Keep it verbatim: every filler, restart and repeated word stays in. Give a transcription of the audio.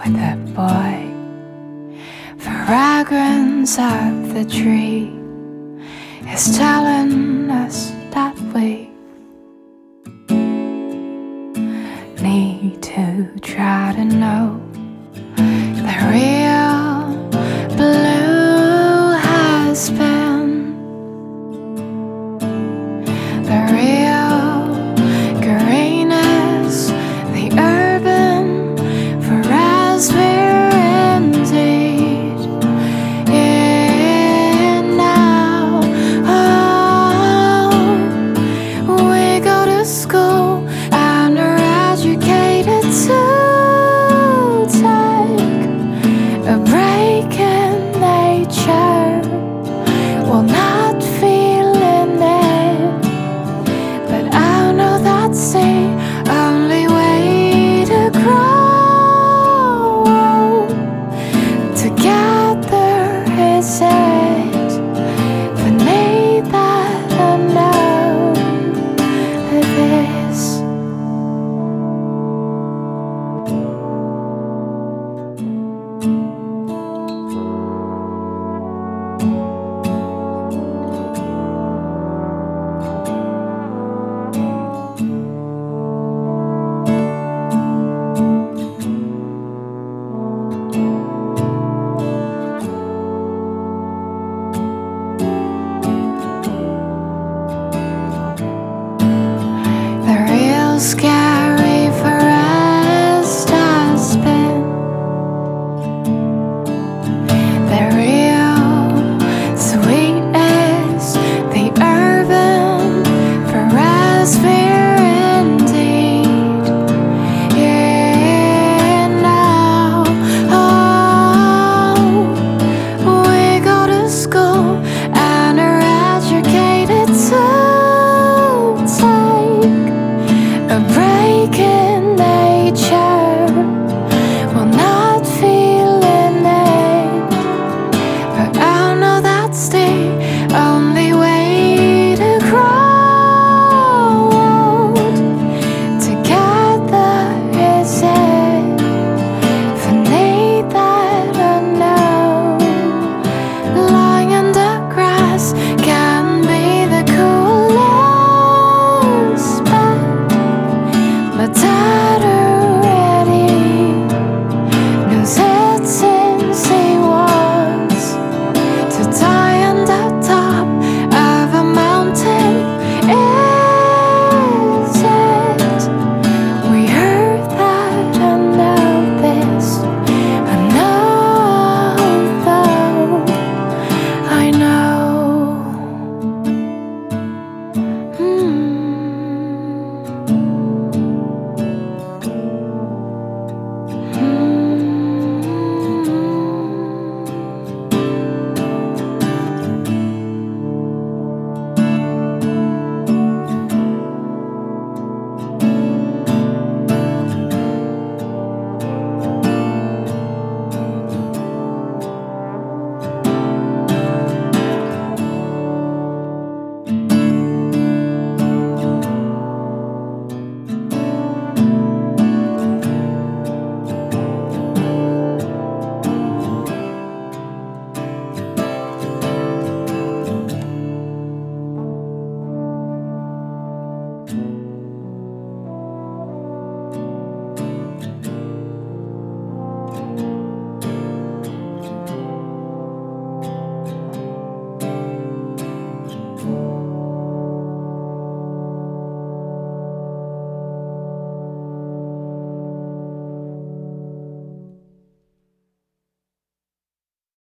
with a boy. Fragrance of the tree is telling us that we need to try to know the real blue has been, the real green is the urban forest we're indeed in now. Oh, we go to school and are educated to take a break in nature. We'll not feel in it, but I know that's the only way to grow together. Is it the need that I know this? The real scary forest has been, the real sweet is the urban forest we're indeed in now. Oh, we go to school and are educated to take a break in nature. Will not feel in it, but I know that's the only way to grow together. Is it the need that I know? Lying in the grass can be the coolest spot, but dad already knows it since he wants to die on the top of a mountain. Is it? We heard that. I know this. I know, though. I know. Mm. Mm.